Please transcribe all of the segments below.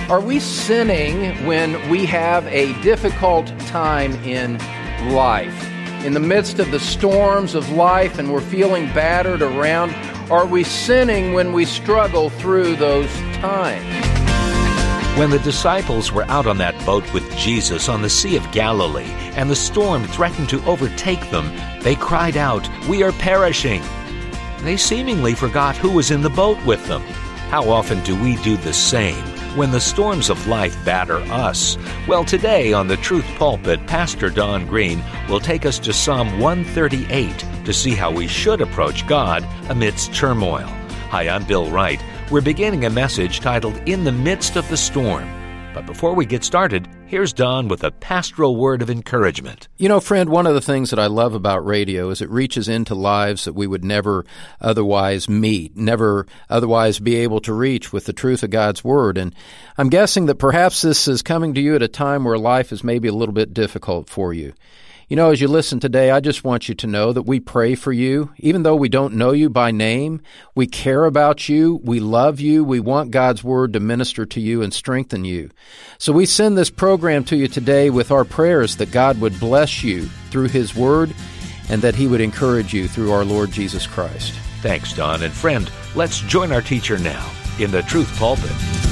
Are we sinning when we have a difficult time in life? In the midst of the storms of life and we're feeling battered around, are we sinning when we struggle through those times? When the disciples were out on that boat with Jesus on the Sea of Galilee and the storm threatened to overtake them, they cried out, "We are perishing!" They seemingly forgot who was in the boat with them. How often do we do the same when the storms of life batter us? Well, today on the Truth Pulpit, Pastor Don Green will take us to Psalm 138 to see how we should approach God amidst turmoil. Hi, I'm Bill Wright. We're beginning a message titled In the Midst of the Storm. But before we get started, here's Don with a pastoral word of encouragement. You know, friend, one of the things that I love about radio is it reaches into lives that we would never otherwise meet, never otherwise be able to reach with the truth of God's Word. And I'm guessing that perhaps this is coming to you at a time where life is maybe a little bit difficult for you. You know, as you listen today, I just want you to know that we pray for you. Even though we don't know you by name, we care about you, we love you, we want God's Word to minister to you and strengthen you. So we send this program to you today with our prayers that God would bless you through His Word and that He would encourage you through our Lord Jesus Christ. Thanks, Don. And friend, let's join our teacher now in the Truth Pulpit.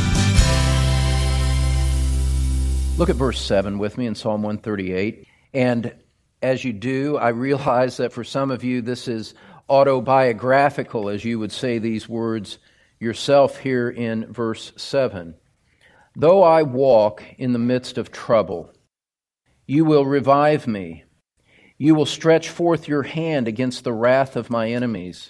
Look at verse 7 with me in Psalm 138. And as you do, I realize that for some of you this is autobiographical, as you would say these words yourself here in verse 7. Though I walk in the midst of trouble, you will revive me. You will stretch forth your hand against the wrath of my enemies,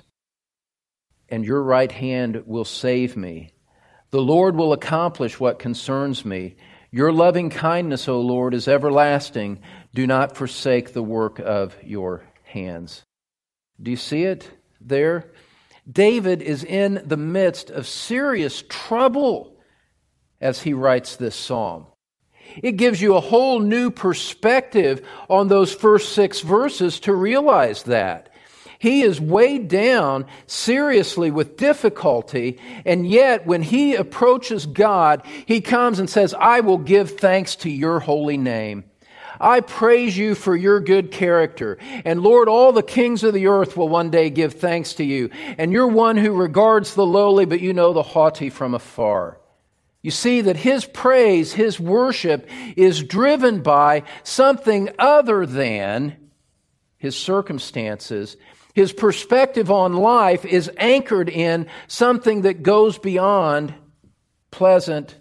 and your right hand will save me. The Lord will accomplish what concerns me. Your loving kindness, O Lord, is everlasting. Do not forsake the work of your hands. Do you see it there? David is in the midst of serious trouble as he writes this psalm. It gives you a whole new perspective on those first 6 verses to realize that. He is weighed down seriously with difficulty, and yet when he approaches God, he comes and says, I will give thanks to your holy name. I praise you for your good character. And Lord, all the kings of the earth will one day give thanks to you. And you're one who regards the lowly, but you know the haughty from afar. You see that his praise, his worship is driven by something other than his circumstances. His perspective on life is anchored in something that goes beyond pleasant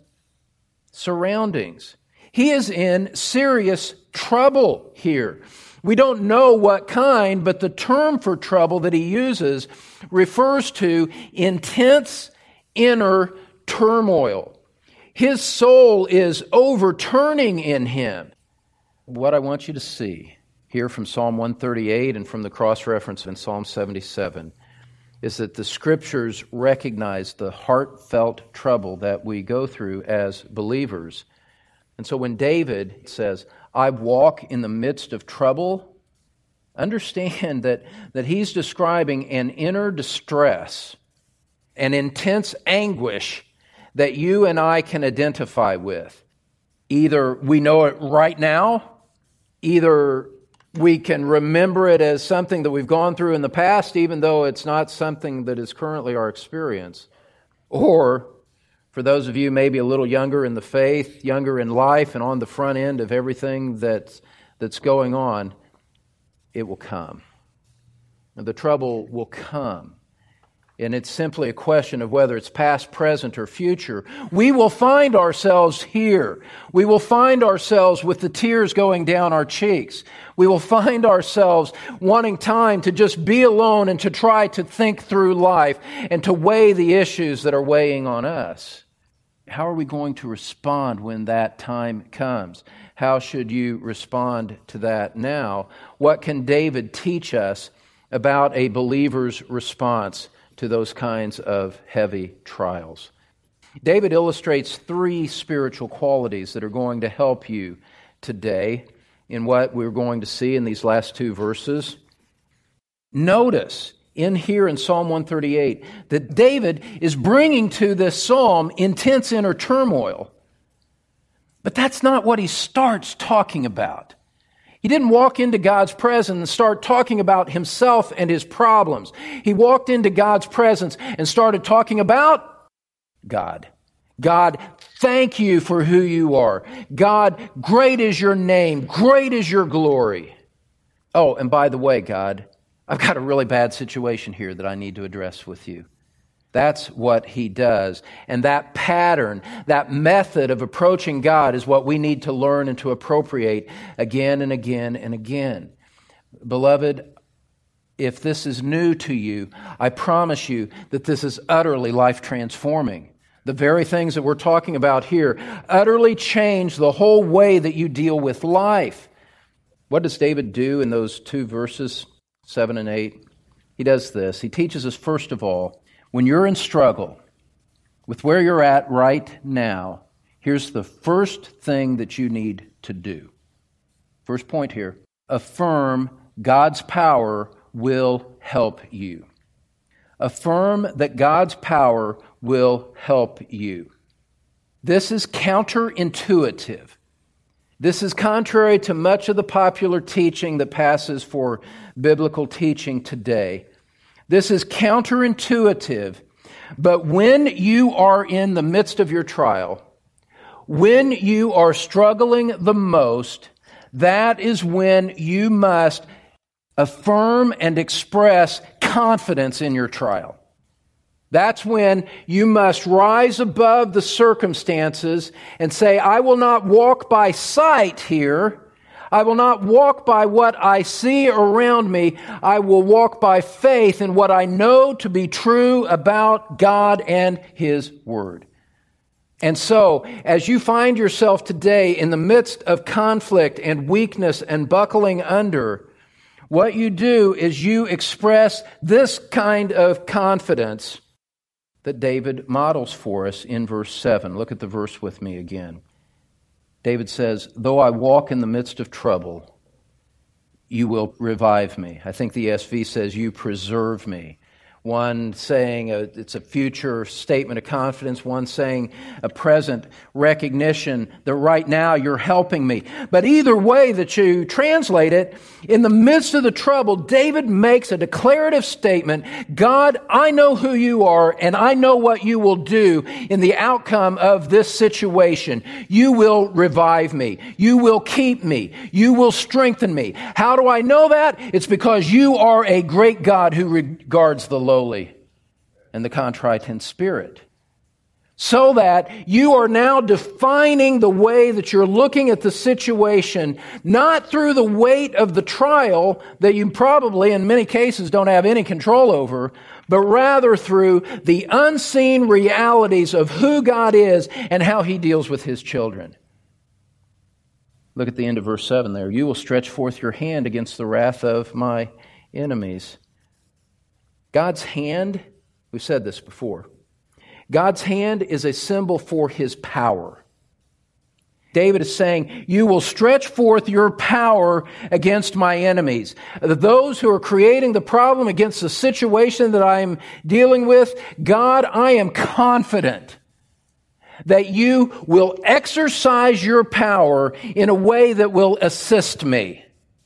surroundings. He is in serious trouble here. We don't know what kind, but the term for trouble that he uses refers to intense inner turmoil. His soul is overturning in him. What I want you to see here from Psalm 138 and from the cross-reference in Psalm 77 is that the Scriptures recognize the heartfelt trouble that we go through as believers. And so when David says, I walk in the midst of trouble, understand that he's describing an inner distress, an intense anguish that you and I can identify with. Either we know it right now, either we can remember it as something that we've gone through in the past, even though it's not something that is currently our experience. Or, for those of you maybe a little younger in the faith, younger in life, and on the front end of everything that's going on, it will come. And the trouble will come. And it's simply a question of whether it's past, present, or future. We will find ourselves here. We will find ourselves with the tears going down our cheeks. We will find ourselves wanting time to just be alone and to try to think through life and to weigh the issues that are weighing on us. How are we going to respond when that time comes? How should you respond to that now? What can David teach us about a believer's response to those kinds of heavy trials? David illustrates 3 spiritual qualities that are going to help you today in what we're going to see in these last 2 verses. Notice in here in Psalm 138 that David is bringing to this psalm intense inner turmoil. But that's not what he starts talking about. He didn't walk into God's presence and start talking about himself and his problems. He walked into God's presence and started talking about God. God, thank you for who you are. God, great is your name. Great is your glory. Oh, and by the way, God, I've got a really bad situation here that I need to address with you. That's what he does. And that pattern, that method of approaching God is what we need to learn and to appropriate again and again and again. Beloved, if this is new to you, I promise you that this is utterly life-transforming. The very things that we're talking about here utterly change the whole way that you deal with life. What does David do in those two verses, 7 and 8? He does this. He teaches us, first of all, when you're in struggle with where you're at right now, here's the first thing that you need to do. First point here, affirm God's power will help you. Affirm that God's power will help you. This is counterintuitive. This is contrary to much of the popular teaching that passes for biblical teaching today. This is counterintuitive, but when you are in the midst of your trial, when you are struggling the most, that is when you must affirm and express confidence in your trial. That's when you must rise above the circumstances and say, I will not walk by sight here. I will not walk by what I see around me. I will walk by faith in what I know to be true about God and His Word. And so, as you find yourself today in the midst of conflict and weakness and buckling under, what you do is you express this kind of confidence that David models for us in verse 7. Look at the verse with me again. David says, though I walk in the midst of trouble, you will revive me. I think the ESV says, you preserve me. One saying it's a future statement of confidence. One saying a present recognition that right now you're helping me. But either way that you translate it, in the midst of the trouble, David makes a declarative statement. God, I know who you are and I know what you will do in the outcome of this situation. You will revive me. You will keep me. You will strengthen me. How do I know that? It's because you are a great God who regards the lowly and the contrite in spirit. So that you are now defining the way that you're looking at the situation, not through the weight of the trial that you probably in many cases don't have any control over, but rather through the unseen realities of who God is and how He deals with His children. Look at the end of verse 7 there. You will stretch forth your hand against the wrath of my enemies. God's hand, we've said this before, God's hand is a symbol for His power. David is saying, you will stretch forth your power against my enemies. Those who are creating the problem against the situation that I am dealing with, God, I am confident that you will exercise your power in a way that will assist me.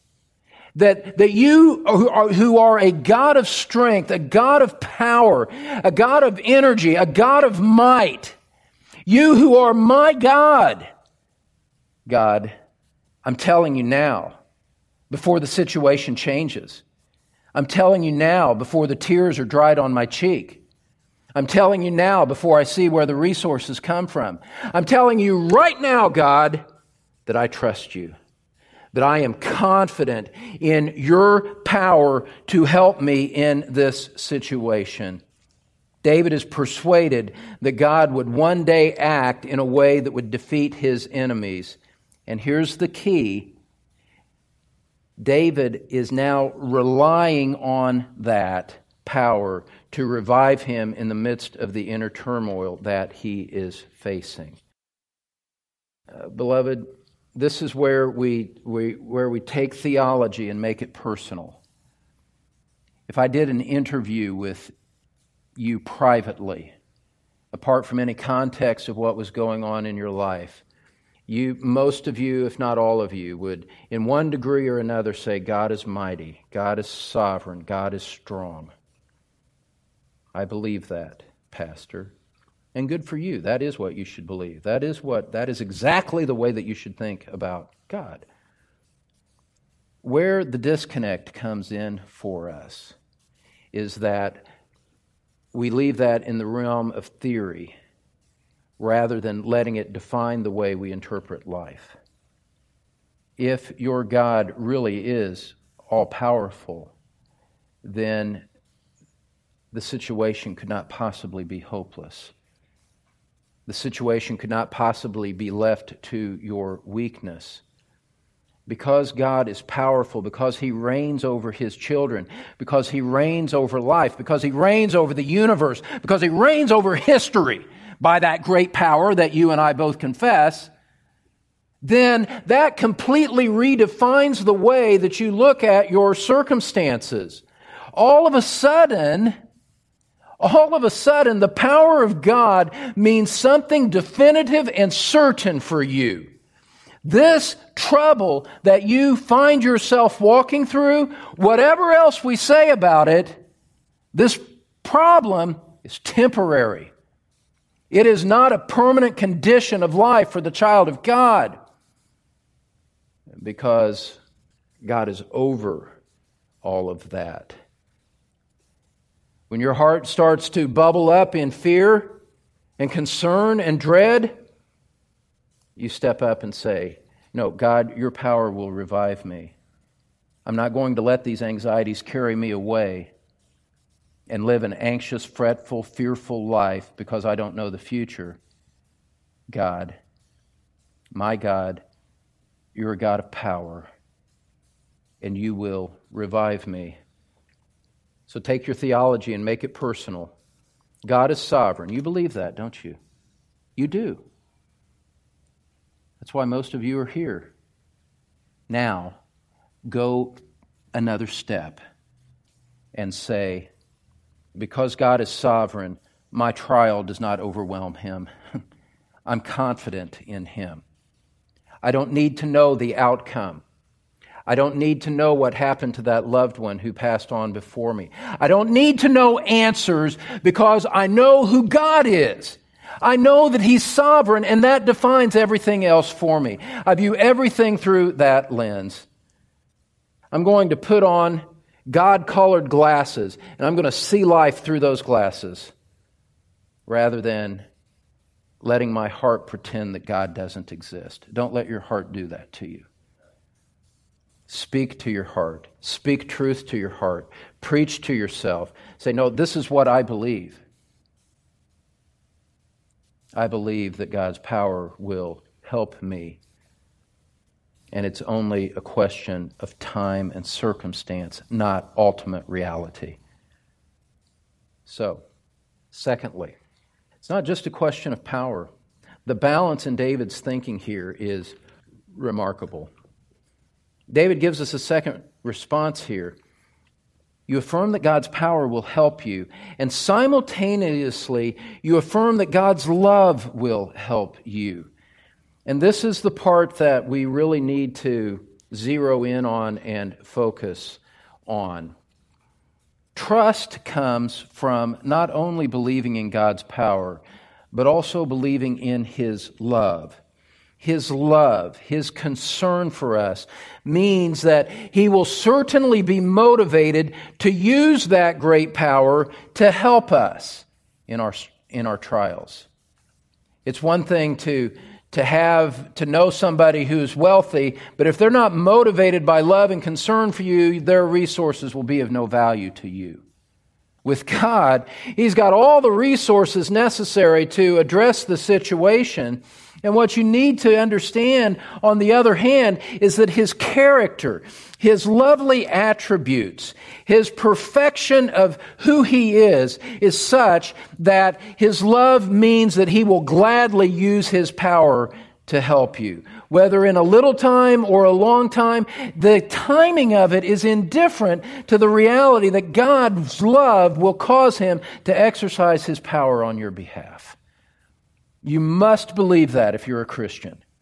That you who are a God of strength, a God of power, a God of energy, a God of might, you who are my God, God, I'm telling you now, before the situation changes. I'm telling you now, before the tears are dried on my cheek. I'm telling you now, before I see where the resources come from. I'm telling you right now, God, that I trust you. That I am confident in your power to help me in this situation. David is persuaded that God would one day act in a way that would defeat his enemies. And here's the key. David is now relying on that power to revive him in the midst of the inner turmoil that he is facing. Beloved, this is where we take theology and make it personal. If I did an interview with you privately, apart from any context of what was going on in your life, Most of you, if not all of you, would in one degree or another say, God is mighty, God is sovereign, God is strong. I believe that, Pastor. And good for you. That is what you should believe. That is exactly the way that you should think about God. Where the disconnect comes in for us is that we leave that in the realm of theory rather than letting it define the way we interpret life. If your God really is all-powerful, then the situation could not possibly be hopeless. The situation could not possibly be left to your weakness. Because God is powerful, because He reigns over His children, because He reigns over life, because He reigns over the universe, because He reigns over history by that great power that you and I both confess, then that completely redefines the way that you look at your circumstances. All of a sudden, the power of God means something definitive and certain for you. This trouble that you find yourself walking through, whatever else we say about it, this problem is temporary. It is not a permanent condition of life for the child of God, because God is over all of that. When your heart starts to bubble up in fear and concern and dread, you step up and say, no, God, your power will revive me. I'm not going to let these anxieties carry me away and live an anxious, fretful, fearful life because I don't know the future. God, my God, you're a God of power, and you will revive me. So take your theology and make it personal. God is sovereign. You believe that, don't you? You do. That's why most of you are here. Now, go another step and say, because God is sovereign, my trial does not overwhelm Him. I'm confident in Him. I don't need to know the outcome. I don't need to know what happened to that loved one who passed on before me. I don't need to know answers because I know who God is. I know that He's sovereign, and that defines everything else for me. I view everything through that lens. I'm going to put on God-colored glasses, and I'm going to see life through those glasses rather than letting my heart pretend that God doesn't exist. Don't let your heart do that to you. Speak to your heart. Speak truth to your heart. Preach to yourself. Say, no, this is what I believe. I believe that God's power will help me. And it's only a question of time and circumstance, not ultimate reality. So, secondly, it's not just a question of power. The balance in David's thinking here is remarkable. David gives us a second response here. You affirm that God's power will help you, and simultaneously you affirm that God's love will help you. And this is the part that we really need to zero in on and focus on. Trust comes from not only believing in God's power, but also believing in His love. His love, His concern for us means that He will certainly be motivated to use that great power to help us in our trials. It's one thing to know somebody who's wealthy, but if they're not motivated by love and concern for you, their resources will be of no value to you. With God, He's got all the resources necessary to address the situation. And what you need to understand, on the other hand, is that His character, His lovely attributes, His perfection of who He is such that His love means that He will gladly use His power to help you. Whether in a little time or a long time, the timing of it is indifferent to the reality that God's love will cause Him to exercise His power on your behalf. You must believe that if you're a Christian.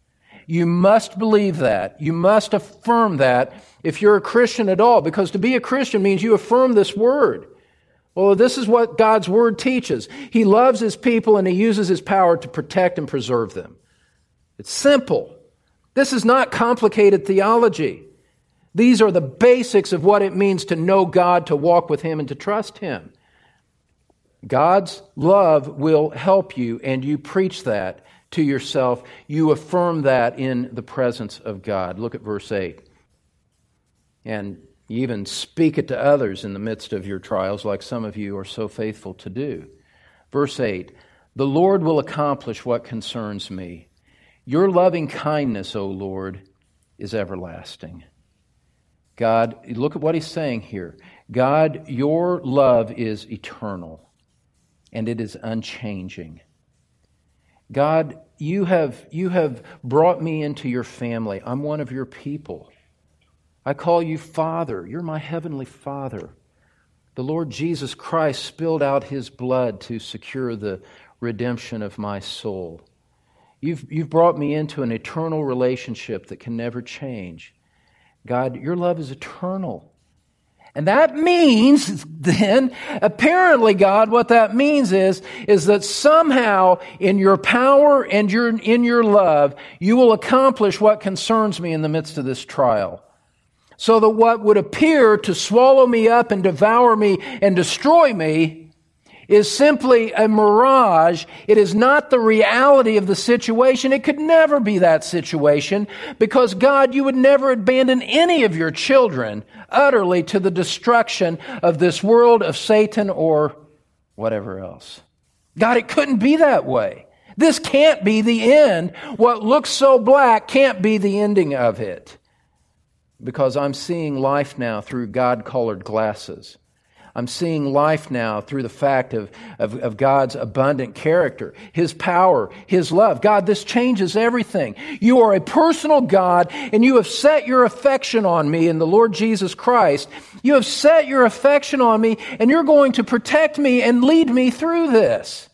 You must believe that. You must affirm that if you're a Christian at all, because to be a Christian means you affirm this word. Well, this is what God's word teaches. He loves His people and He uses His power to protect and preserve them. It's simple. This is not complicated theology. These are the basics of what it means to know God, to walk with Him, and to trust Him. God's love will help you, and you preach that to yourself. You affirm that in the presence of God. Look at verse 8. And you even speak it to others in the midst of your trials, like some of you are so faithful to do. Verse 8, the Lord will accomplish what concerns me. Your loving kindness, O Lord, is everlasting. God, look at what He's saying here. God, your love is eternal, and it is unchanging. God, you have brought me into your family. I'm one of your people. I call you Father. You're my heavenly Father. The Lord Jesus Christ spilled out His blood to secure the redemption of my soul. You've brought me into an eternal relationship that can never change. God, your love is eternal. And that means then, apparently, God, what that means is that somehow in your power and in your love, you will accomplish what concerns me in the midst of this trial. So that what would appear to swallow me up and devour me and destroy me is simply a mirage. It is not the reality of the situation. It could never be that situation because, God, you would never abandon any of your children utterly to the destruction of this world, of Satan, or whatever else. God, it couldn't be that way. This can't be the end. What looks so black can't be the ending of it. Because I'm seeing life now through God-colored glasses. I'm seeing life now through the fact of God's abundant character, His power, His love. God, this changes everything. You are a personal God, and you have set your affection on me in the Lord Jesus Christ. You have set your affection on me, and you're going to protect me and lead me through this.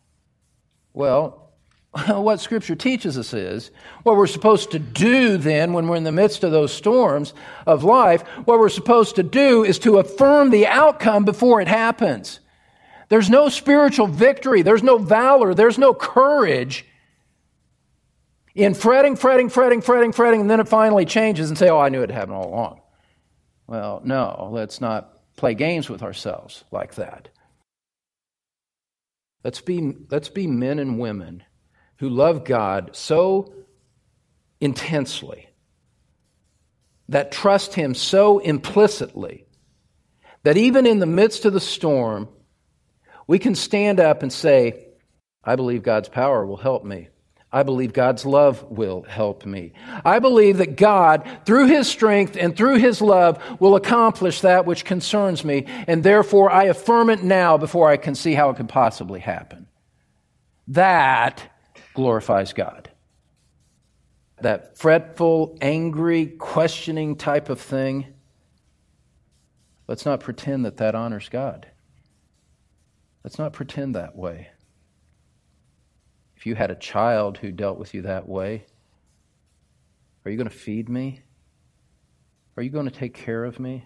Well, what Scripture teaches us is, what we're supposed to do then when we're in the midst of those storms of life, what we're supposed to do is to affirm the outcome before it happens. There's no spiritual victory, there's no valor, there's no courage in fretting, and then it finally changes and say, oh, I knew it happened all along. Well, no, let's not play games with ourselves like that. Let's be men and women who love God so intensely, that trust Him so implicitly, that even in the midst of the storm, we can stand up and say, I believe God's power will help me. I believe God's love will help me. I believe that God, through His strength and through His love, will accomplish that which concerns me, and therefore I affirm it now before I can see how it could possibly happen. That glorifies God. That fretful, angry, questioning type of thing, let's not pretend that honors God. Let's not pretend that way. If you had a child who dealt with you that way, are you going to feed me? Are you going to take care of me?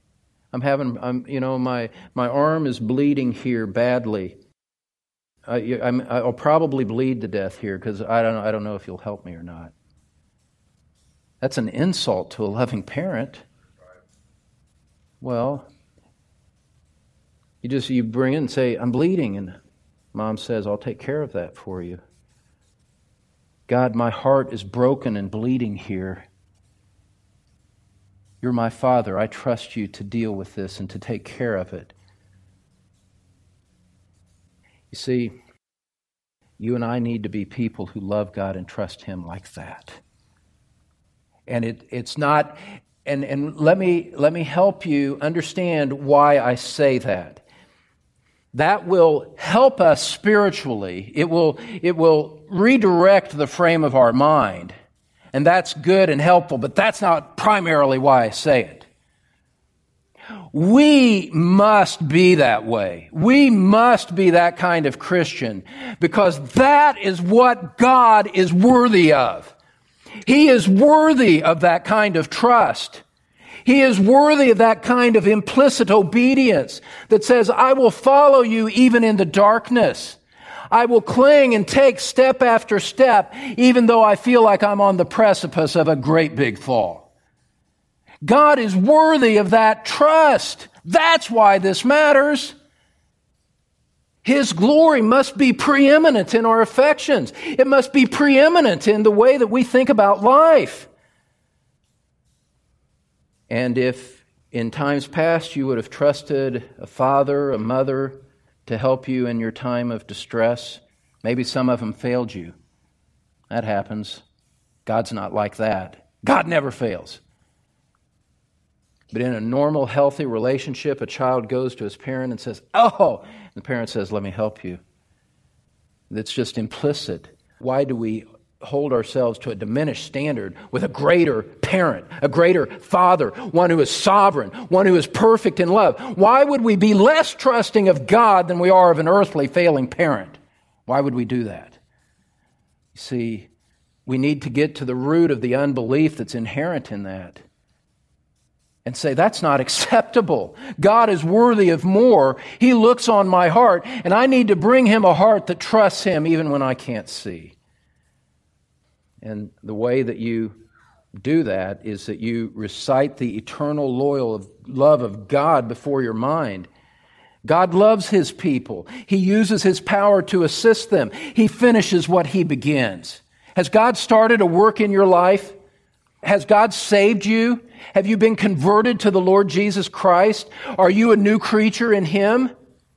My arm is bleeding here badly. I'll probably bleed to death here because I don't know if you'll help me or not. That's an insult to a loving parent. Well, you bring in and say, I'm bleeding, and Mom says, I'll take care of that for you. God, my heart is broken and bleeding here. You're my Father. I trust you to deal with this and to take care of it. You see, you and I need to be people who love God and trust Him like that. And it's not, and let me help you understand why I say that. That will help us spiritually. It will redirect the frame of our mind. And that's good and helpful, but that's not primarily why I say it. We must be that way. We must be that kind of Christian because that is what God is worthy of. He is worthy of that kind of trust. He is worthy of that kind of implicit obedience that says, I will follow you even in the darkness. I will cling and take step after step, even though I feel like I'm on the precipice of a great big fall. God is worthy of that trust. That's why this matters. His glory must be preeminent in our affections. It must be preeminent in the way that we think about life. And if in times past you would have trusted a father, a mother to help you in your time of distress, maybe some of them failed you. That happens. God's not like that. God never fails. But in a normal, healthy relationship, a child goes to his parent and says, oh, and the parent says, let me help you. That's just implicit. Why do we hold ourselves to a diminished standard with a greater parent, a greater father, one who is sovereign, one who is perfect in love? Why would we be less trusting of God than we are of an earthly failing parent? Why would we do that? You see, we need to get to the root of the unbelief that's inherent in that and say, that's not acceptable. God is worthy of more. He looks on my heart, and I need to bring Him a heart that trusts Him even when I can't see. And the way that you do that is that you recite the eternal loyal love of God before your mind. God loves His people. He uses His power to assist them. He finishes what He begins. Has God started a work in your life? Has God saved you? Have you been converted to the Lord Jesus Christ? Are you a new creature in Him?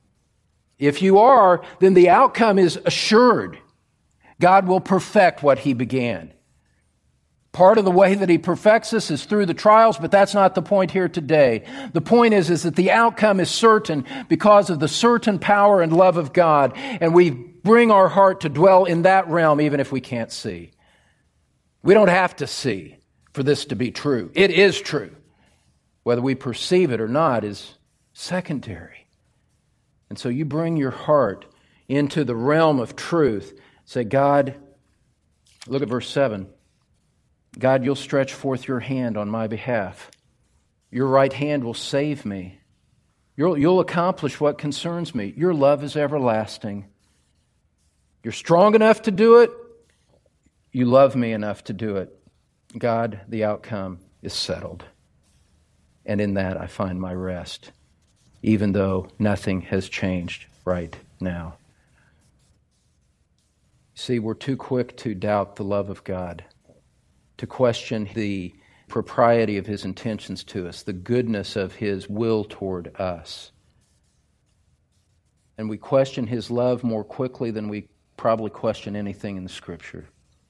If you are, then the outcome is assured. God will perfect what He began. Part of the way that He perfects us is through the trials, but that's not the point here today. The point is that the outcome is certain because of the certain power and love of God, and we bring our heart to dwell in that realm even if we can't see. We don't have to see for this to be true. It is true. Whether we perceive it or not is secondary. And so you bring your heart into the realm of truth. Say, God, look at verse 7. God, you'll stretch forth your hand on my behalf. Your right hand will save me. You'll accomplish what concerns me. Your love is everlasting. You're strong enough to do it. You love me enough to do it. God, the outcome is settled. And in that I find my rest, even though nothing has changed right now. See, we're too quick to doubt the love of God, to question the propriety of His intentions to us, the goodness of His will toward us. And we question His love more quickly than we probably question anything in the Scripture.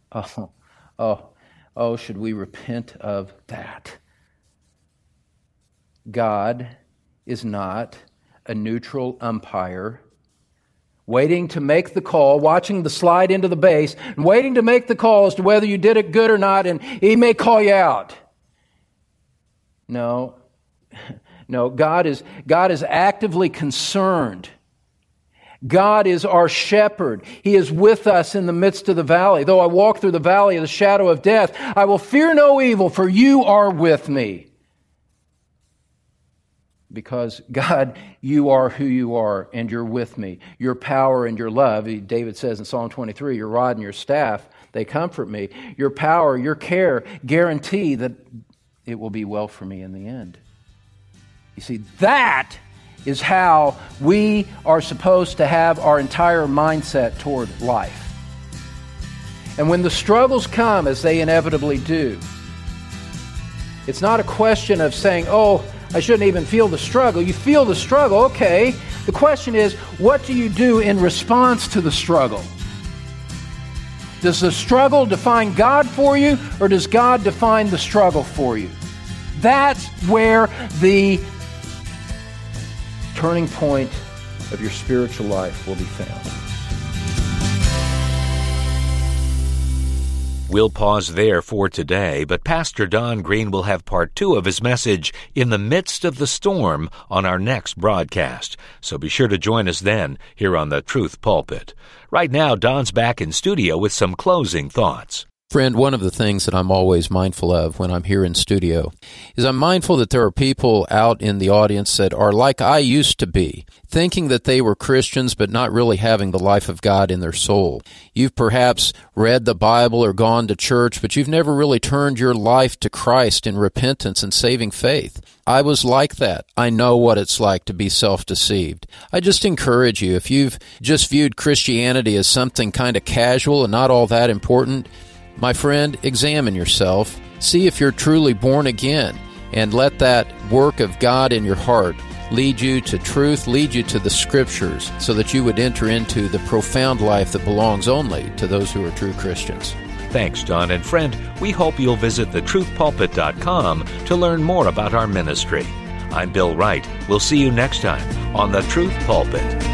Oh, should we repent of that? God is not a neutral umpire waiting to make the call, watching the slide into the base, and waiting to make the call as to whether you did it good or not, and He may call you out. No, God is actively concerned. God is our shepherd. He is with us in the midst of the valley. Though I walk through the valley of the shadow of death, I will fear no evil, for you are with me. Because, God, you are who you are, and you're with me. Your power and your love, David says in Psalm 23, your rod and your staff, they comfort me. Your power, your care guarantee that it will be well for me in the end. You see, that is how we are supposed to have our entire mindset toward life. And when the struggles come, as they inevitably do, it's not a question of saying, oh, I shouldn't even feel the struggle. You feel the struggle, okay. The question is, what do you do in response to the struggle? Does the struggle define God for you, or does God define the struggle for you? That's where the turning point of your spiritual life will be found. We'll pause there for today, but Pastor Don Green will have part 2 of his message, In the Midst of the Storm, on our next broadcast. So be sure to join us then here on the Truth Pulpit. Right now, Don's back in studio with some closing thoughts. Friend, one of the things that I'm always mindful of when I'm here in studio is I'm mindful that there are people out in the audience that are like I used to be, thinking that they were Christians but not really having the life of God in their soul. You've perhaps read the Bible or gone to church, but you've never really turned your life to Christ in repentance and saving faith. I was like that. I know what it's like to be self-deceived. I just encourage you, if you've just viewed Christianity as something kind of casual and not all that important, my friend, examine yourself, see if you're truly born again, and let that work of God in your heart lead you to truth, lead you to the Scriptures, so that you would enter into the profound life that belongs only to those who are true Christians. Thanks, Don. And friend, we hope you'll visit thetruthpulpit.com to learn more about our ministry. I'm Bill Wright. We'll see you next time on The Truth Pulpit.